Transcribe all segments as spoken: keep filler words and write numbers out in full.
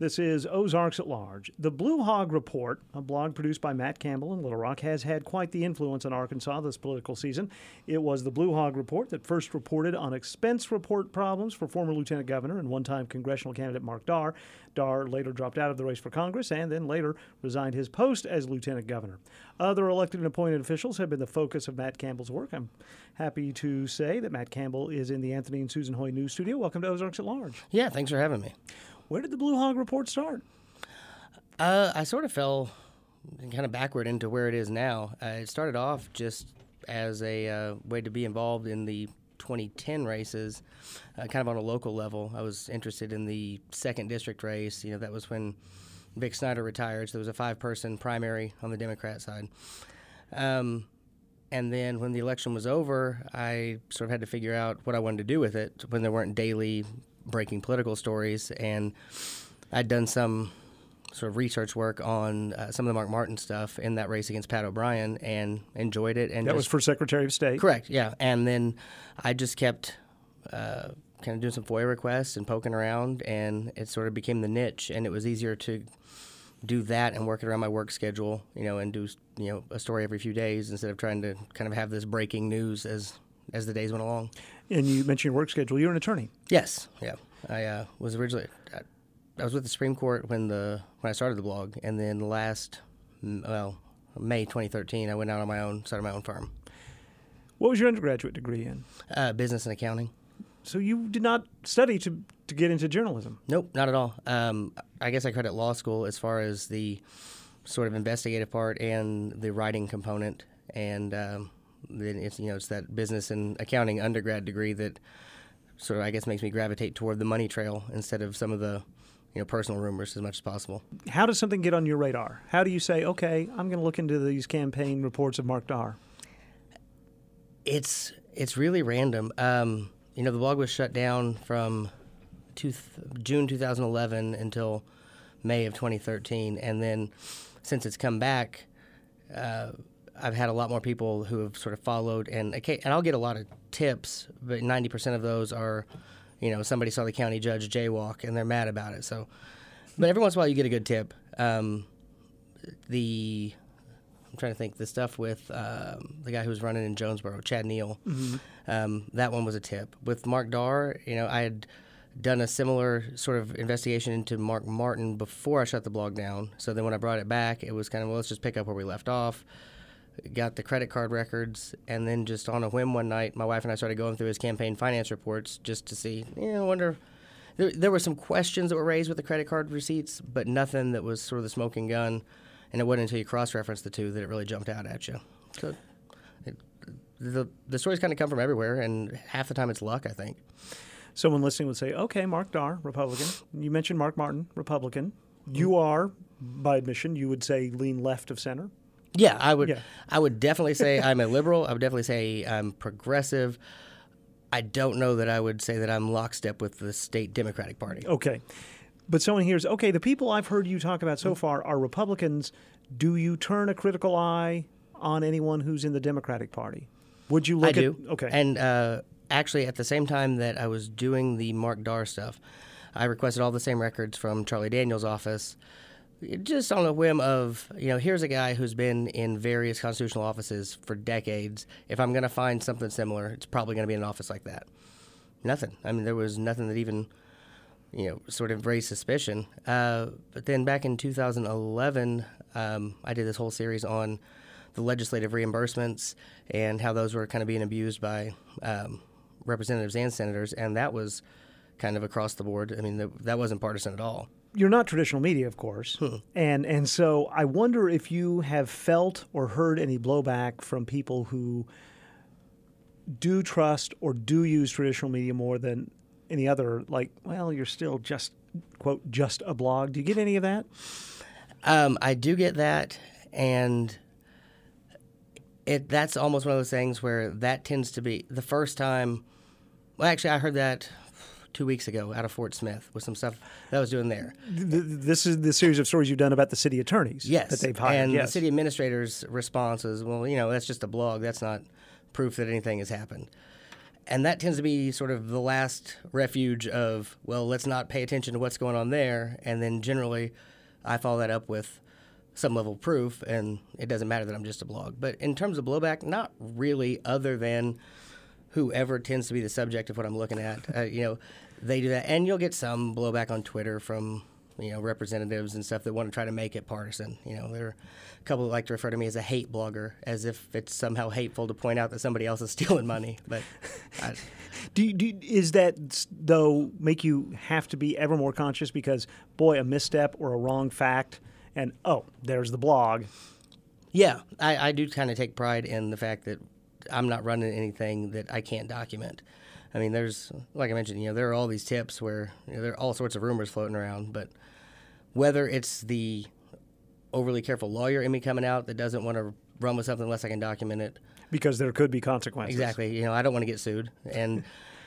This is Ozarks at Large. The Blue Hog Report, a blog produced by Matt Campbell in Little Rock, has had quite the influence on Arkansas this political season. It was the Blue Hog Report that first reported on expense report problems for former Lieutenant Governor and one-time congressional candidate Mark Darr. Darr later dropped out of the race for Congress and then later resigned his post as Lieutenant Governor. Other elected and appointed officials have been the focus of Matt Campbell's work. I'm happy to say that Matt Campbell is in the Anthony and Susan Hoy News Studio. Welcome to Ozarks at Large. Yeah, thanks for having me. Where did the Blue Hog Report start? Uh, I sort of fell kind of backward into where it is now. Uh, it started off just as a uh, way to be involved in the twenty ten races, uh, kind of on a local level. I was interested in the second district race. You know, that was when Vic Snyder retired, so there was a five-person primary on the Democrat side. Um, and then when the election was over, I sort of had to figure out what I wanted to do with it when there weren't daily breaking political stories, and I'd done some sort of research work on uh, some of the Mark Martin stuff in that race against Pat O'Brien and enjoyed it. And that just, was for Secretary of State? Correct, yeah. And then I just kept uh, kind of doing some FOIA requests and poking around, and it sort of became the niche, and it was easier to do that and work it around my work schedule, you know, and do, you know, a story every few days instead of trying to kind of have this breaking news as as the days went along. And you mentioned your work schedule. You're an attorney. Yes, yeah. I uh, was originally I, I was with the Supreme Court when the when I started the blog, and then last well May twenty thirteen I went out on my own, started my own firm. What was your undergraduate degree in? Uh, business and accounting. So you did not study to to get into journalism? Nope, not at all. Um, I guess I credit law school as far as the sort of investigative part and the writing component, and um, then it's you know it's that business and accounting undergrad degree that sort of I guess makes me gravitate toward the money trail instead of some of the you know personal rumors as much as possible. How does something get on your radar? How do you say, okay, I'm going to look into these campaign reports of Mark Darr? It's it's really random. Um, you know, the blog was shut down from two, June two thousand eleven until May of twenty thirteen, and then since it's come back, uh, I've had a lot more people who have sort of followed, and and I'll get a lot of tips, but ninety percent of those are, you know, somebody saw the county judge jaywalk and they're mad about it. So, but every once in a while you get a good tip. Um, the I'm trying to think the stuff with um, the guy who was running in Jonesboro, Chad Neal. Mm-hmm. Um, that one was a tip. With Mark Darr, you know, I had done a similar sort of investigation into Mark Martin before I shut the blog down. So then when I brought it back, it was kind of, well, let's just pick up where we left off. Got the credit card records, and then just on a whim one night, my wife and I started going through his campaign finance reports just to see, you know, I wonder. There, there were some questions that were raised with the credit card receipts, but nothing that was sort of the smoking gun. And it wasn't until you cross-reference the two that it really jumped out at you. So it, the the stories kind of come from everywhere, and half the time it's luck, I think. Someone listening would say, okay, Mark Darr, Republican. You mentioned Mark Martin, Republican. You are, by admission, you would say lean left of center. Yeah, I would. Yeah. I would definitely say I'm a liberal. I would definitely say I'm progressive. I don't know that I would say that I'm lockstep with the state Democratic Party. Okay. But someone hears, okay, the people I've heard you talk about so far are Republicans. Do you turn a critical eye on anyone who's in the Democratic Party? Would you look I do. at... Okay. And uh, actually, at the same time that I was doing the Mark Darr stuff, I requested all the same records from Charlie Daniels' office, just on a whim of, you know, here's a guy who's been in various constitutional offices for decades. If I'm going to find something similar, it's probably going to be in an office like that. Nothing. I mean, there was nothing that even... you know, sort of raised suspicion. Uh, but then back in two thousand eleven, um, I did this whole series on the legislative reimbursements and how those were kind of being abused by um, representatives and senators, and that was kind of across the board. I mean, th- that wasn't partisan at all. You're not traditional media, of course, hmm. and and so I wonder if you have felt or heard any blowback from people who do trust or do use traditional media more than any other, like, well, you're still just, quote, just a blog. Do you get any of that? Um, I do get that, and it that's almost one of those things where that tends to be the first time. Well, actually, I heard that two weeks ago out of Fort Smith with some stuff that I was doing there. This is the series of stories you've done about the city attorneys yes. that they've hired. And yes. the city administrator's response is, well, you know, that's just a blog. That's not proof that anything has happened. And that tends to be sort of the last refuge of, well, let's not pay attention to what's going on there. And then generally I follow that up with some level of proof, and it doesn't matter that I'm just a blog. But in terms of blowback, not really, other than whoever tends to be the subject of what I'm looking at. Uh, you know, they do that. And you'll get some blowback on Twitter from, you know, representatives and stuff that want to try to make it partisan. You know, there are a couple that like to refer to me as a hate blogger, as if it's somehow hateful to point out that somebody else is stealing money. But I, do, you, do you- is that, though, make you have to be ever more conscious because, boy, a misstep or a wrong fact, and, oh, there's the blog. yeah, I, I do kind of take pride in the fact that I'm not running anything that I can't document. I mean, there's, like I mentioned, you know, there are all these tips where, you know, there are all sorts of rumors floating around, but whether it's the overly careful lawyer in me coming out that doesn't want to run with something unless I can document it. Because there could be consequences. Exactly. You know, I don't want to get sued. And,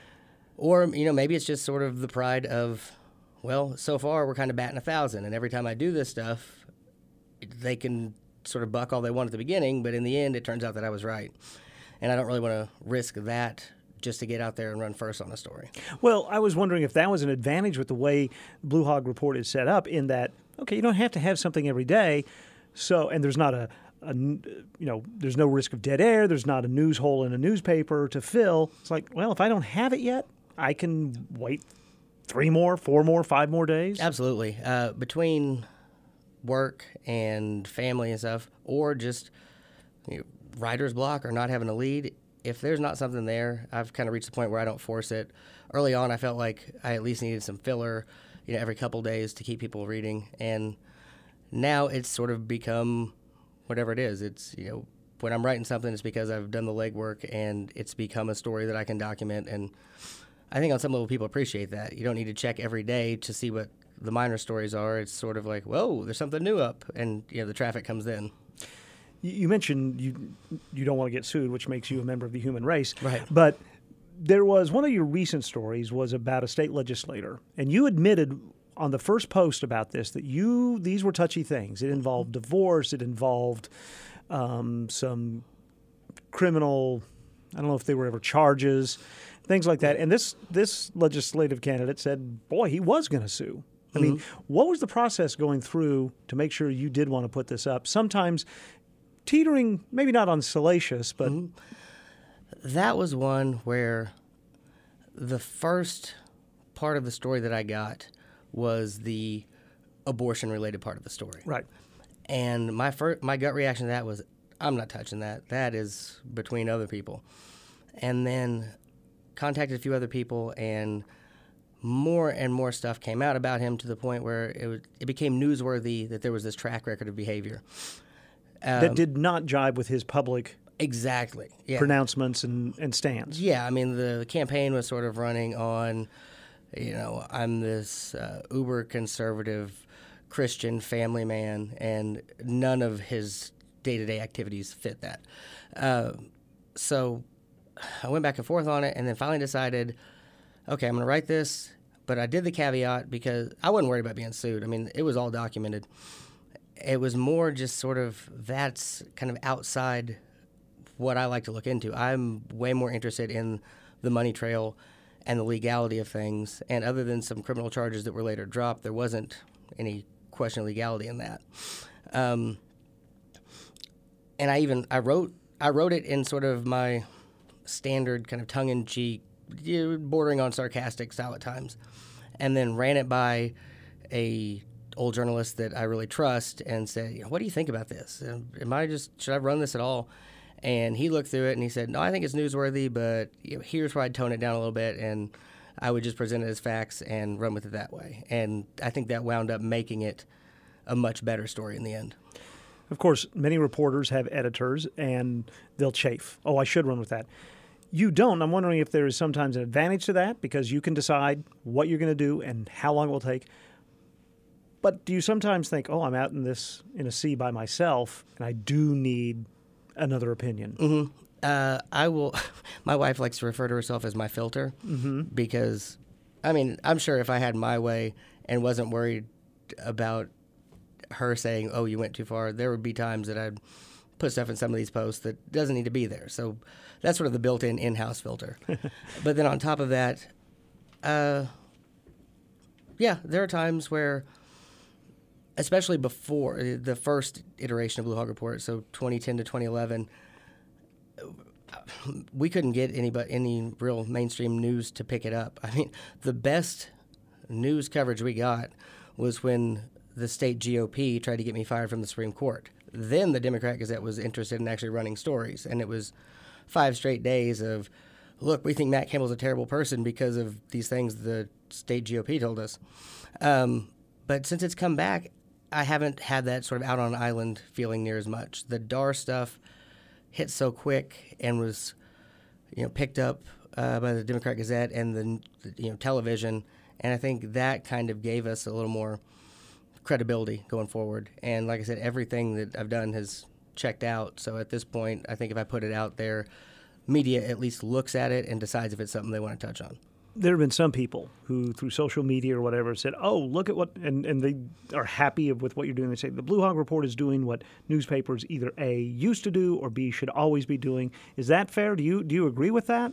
or, you know, maybe it's just sort of the pride of, well, so far we're kind of batting a thousand. And every time I do this stuff, they can sort of buck all they want at the beginning, but in the end, it turns out that I was right. And I don't really want to risk that just to get out there and run first on a story. Well, I was wondering if that was an advantage with the way Blue Hog Report is set up, in that, okay, you don't have to have something every day, so and there's not a, a you know, there's no risk of dead air, there's not a news hole in a newspaper to fill. It's like, well, if I don't have it yet, I can wait three more, four more, five more days. Absolutely. Uh, between work and family and stuff, or just, you know, writer's block or not having a lead, if there's not something there, I've kind of reached the point where I don't force it. Early on, I felt like I at least needed some filler, you know, every couple days to keep people reading. And now it's sort of become whatever it is. It's, you know, when I'm writing something, it's because I've done the legwork and it's become a story that I can document. And I think on some level people appreciate that. You don't need to check every day to see what the minor stories are. It's sort of like, whoa, there's something new up. And, you know, the traffic comes in. You mentioned you you don't want to get sued, which makes you a member of the human race. Right. But there was one of your recent stories was about a state legislator, and you admitted on the first post about this that you these were touchy things. It involved divorce. It involved um, some criminal. I don't know if they were ever charges, things like that. And this this legislative candidate said, "Boy, he was going to sue." I mean, what was the process going through to make sure you did want to put this up? Sometimes teetering, maybe not on salacious, but mm-hmm. That was one where the first part of the story that I got was the abortion-related part of the story. right. And my first, my gut reaction to that was, I'm not touching that. That is between other people. And then contacted a few other people, and more and more stuff came out about him to the point where it was, it became newsworthy that there was this track record of behavior. Um, That did not jibe with his public exactly. Yeah. pronouncements and, and stands. Yeah, I mean, the, the campaign was sort of running on, you know, I'm this uh, uber conservative Christian family man, and none of his day-to-day activities fit that. Uh, so I went back and forth on it, and then finally decided, okay, I'm going to write this, but I did the caveat because I wasn't worried about being sued. I mean, it was all documented. It was more just sort of that's kind of outside what I like to look into. I'm way more interested in the money trail and the legality of things. And other than some criminal charges that were later dropped, there wasn't any question of legality in that. Um, and I even I wrote I wrote it in sort of my standard kind of tongue-in-cheek, bordering on sarcastic style at times, and then ran it by a old journalist that I really trust and said, "What do you think about this? Am I just should I run this at all?" And he looked through it and he said, "No, I think it's newsworthy, but you know, here's where I'd tone it down a little bit, and I would just present it as facts and run with it that way." And I think that wound up making it a much better story in the end. Of course, many reporters have editors, and they'll chafe. Oh, I should run with that. You don't. I'm wondering if there is sometimes an advantage to that because you can decide what you're going to do and how long it will take. But do you sometimes think, oh, I'm out in this in a sea by myself, and I do need another opinion? Mm-hmm. Uh, I will. My wife likes to refer to herself as my filter mm-hmm. because, I mean, I'm sure if I had my way and wasn't worried about her saying, "Oh, you went too far," there would be times that I'd put stuff in some of these posts that doesn't need to be there. So that's sort of the built-in in-house filter. But then on top of that, uh, yeah, there are times where, especially before the first iteration of Blue Hog Report, so twenty ten to twenty eleven, we couldn't get any, but any real mainstream news to pick it up. I mean, the best news coverage we got was when the state G O P tried to get me fired from the Supreme Court. Then the Democrat Gazette was interested in actually running stories, and it was five straight days of, look, we think Matt Campbell's a terrible person because of these things the state G O P told us. Um, but since it's come back, I haven't had that sort of out on an island feeling near as much. The D A R stuff hit so quick and was, you know, picked up uh, by the Democrat Gazette and the, you know, television, and I think that kind of gave us a little more credibility going forward. And like I said, everything that I've done has checked out. So at this point, I think if I put it out there, media at least looks at it and decides if it's something they want to touch on. There have been some people who, through social media or whatever, said, oh, look at what, and, and they are happy with what you're doing. They say the Blue Hog Report is doing what newspapers either A, used to do, or B, should always be doing. Is that fair? Do you do you agree with that?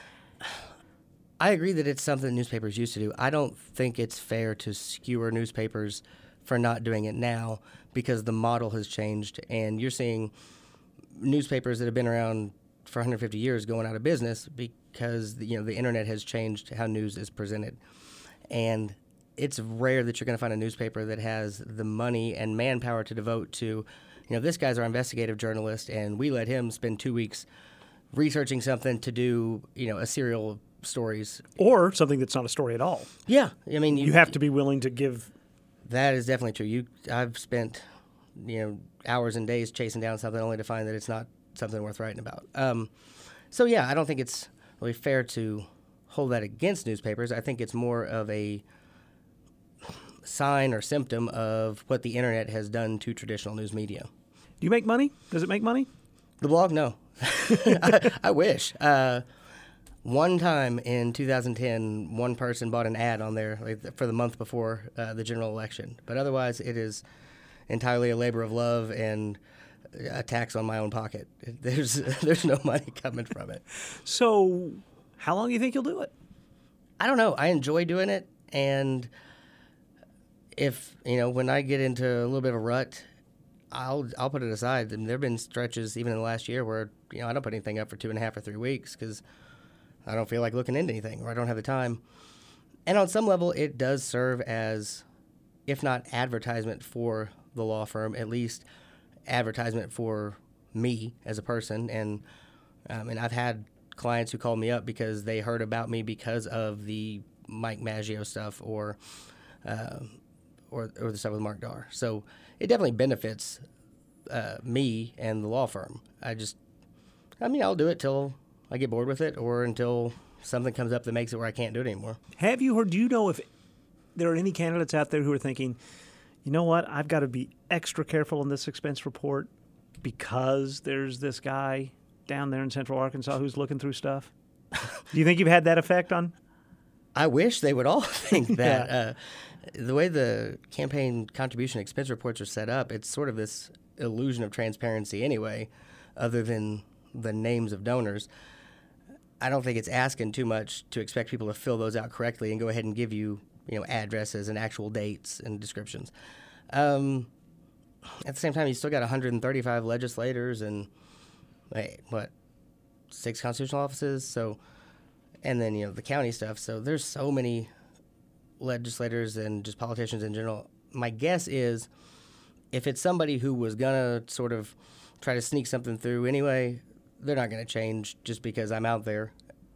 I agree that it's something newspapers used to do. I don't think it's fair to skewer newspapers for not doing it now because the model has changed, and you're seeing newspapers that have been around for one hundred fifty years going out of business because you know the internet has changed how news is presented. And it's rare that you're going to find a newspaper that has the money and manpower to devote to, you know, this guy's our investigative journalist, and we let him spend two weeks researching something to do, you know, a serial stories. Or something that's not a story at all. Yeah. I mean, you, you have to be willing to give. That is definitely true. You, I've spent, you know, hours and days chasing down something only to find that it's not something worth writing about. Um, so, yeah, I don't think it's really fair to hold that against newspapers. I think it's more of a sign or symptom of what the internet has done to traditional news media. Do you make money? Does it make money? The blog? No. I, I wish. Uh, one time in two thousand ten, one person bought an ad on there like, for the month before uh, the general election. But otherwise, it is entirely a labor of love and a tax on my own pocket. There's there's no money coming from it. So how long do you think you'll do it? I don't know. I enjoy doing it. And if, you know, when I get into a little bit of a rut, I'll I'll put it aside. And there have been stretches even in the last year where, you know, I don't put anything up for two and a half or three weeks because I don't feel like looking into anything or I don't have the time. And on some level, it does serve as, if not advertisement for the law firm, at least advertisement for me as a person. And um, and I've had clients who called me up because they heard about me because of the Mike Maggio stuff or uh, or, or the stuff with Mark Darr. So it definitely benefits uh, me and the law firm. I just, I mean, I'll do it till I get bored with it or until something comes up that makes it where I can't do it anymore. Have you heard, do you know if there are any candidates out there who are thinking, you know what, I've got to be extra careful in this expense report because there's this guy down there in Central Arkansas who's looking through stuff? Do you think you've had that effect on? I wish they would all think that. Yeah. uh, the way the campaign contribution expense reports are set up, it's sort of this illusion of transparency anyway, other than the names of donors. I don't think it's asking too much to expect people to fill those out correctly and go ahead and give you, you know, addresses and actual dates and descriptions. Um, at the same time, you still got one hundred thirty-five legislators and, wait, what, six constitutional offices? So, and then, you know, the county stuff. So there's so many legislators and just politicians in general. My guess is if it's somebody who was going to sort of try to sneak something through anyway, they're not going to change just because I'm out there.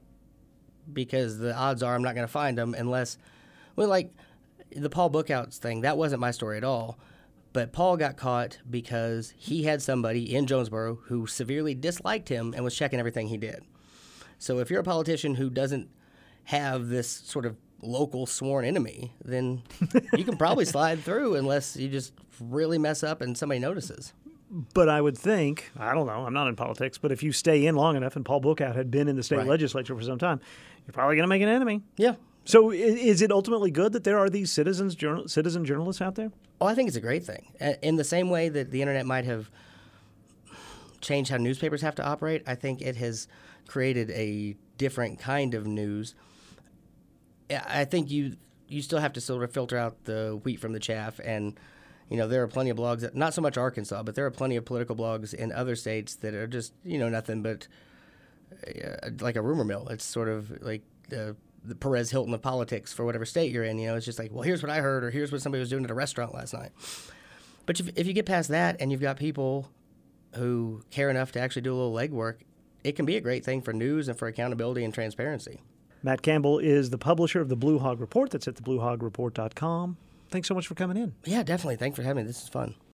Because the odds are I'm not going to find them unless, well, like the Paul Bookouts thing, that wasn't my story at all. But Paul got caught because he had somebody in Jonesboro who severely disliked him and was checking everything he did. So if you're a politician who doesn't have this sort of local sworn enemy, then you can probably slide through unless you just really mess up and somebody notices. But I would think, I don't know, I'm not in politics, but if you stay in long enough, and Paul Bookout had been in the state Right. legislature for some time, you're probably going to make an enemy. Yeah. So i- is it ultimately good that there are these citizens, journal, citizen journalists out there? Oh, I think it's a great thing. Uh, In the same way that the internet might have changed how newspapers have to operate. I think it has created a different kind of news. I think you you still have to sort of filter out the wheat from the chaff, and you know there are plenty of blogs that, not so much Arkansas, but there are plenty of political blogs in other states that are just you know nothing but uh, like a rumor mill. It's sort of like the, the Perez Hilton of politics for whatever state you're in. You know, it's just like, well, here's what I heard, or here's what somebody was doing at a restaurant last night. But if, if you get past that, and you've got people who care enough to actually do a little legwork, it can be a great thing for news and for accountability and transparency. Matt Campbell is the publisher of the Blue Hog Report. That's at the blue hog report dot com. Thanks so much for coming in. Yeah, definitely. Thanks for having me. This is fun.